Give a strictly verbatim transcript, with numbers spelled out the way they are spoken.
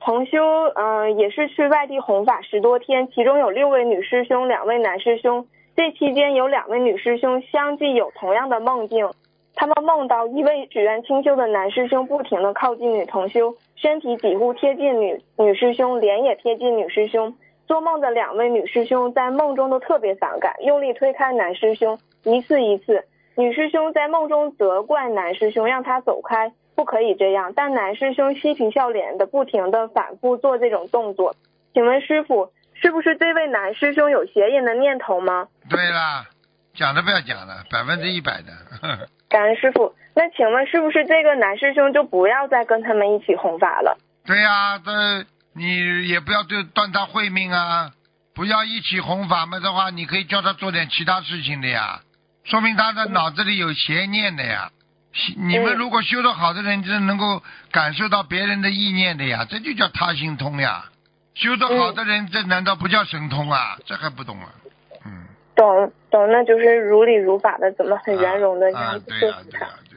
同修，嗯、呃，也是去外地弘法十多天，其中有六位女师兄，两位男师兄。这期间有两位女师兄相继有同样的梦境，他们梦到一位只愿清修的男师兄不停地靠近女同修，身体几乎贴近女女师兄，脸也贴近女师兄。做梦的两位女师兄在梦中都特别反感，用力推开男师兄，一次一次。女师兄在梦中责怪男师兄，让他走开，不可以这样，但男师兄嬉皮笑脸的不停地反复做这种动作。请问师父，是不是这位男师兄有邪淫的念头吗？ 对啦，讲都不要讲了，百分之一百的。呵呵， 感恩师父。那请问是不是这个男师兄就不要再跟他们一起弘法了？ 对呀、这你也不要对断他慧命啊，不要一起弘法嘛的话，你可以叫他做点其他事情的呀，说明他的脑子里有邪念的呀。你们如果修得好的人，就能够感受到别人的意念的呀，这就叫他心通呀。修得好的人，这难道不叫神通啊？这还不懂啊？嗯， 懂懂，那就是如理如法的，怎么很圆融的这啊样子啊对呀、 说服他。 对呀、对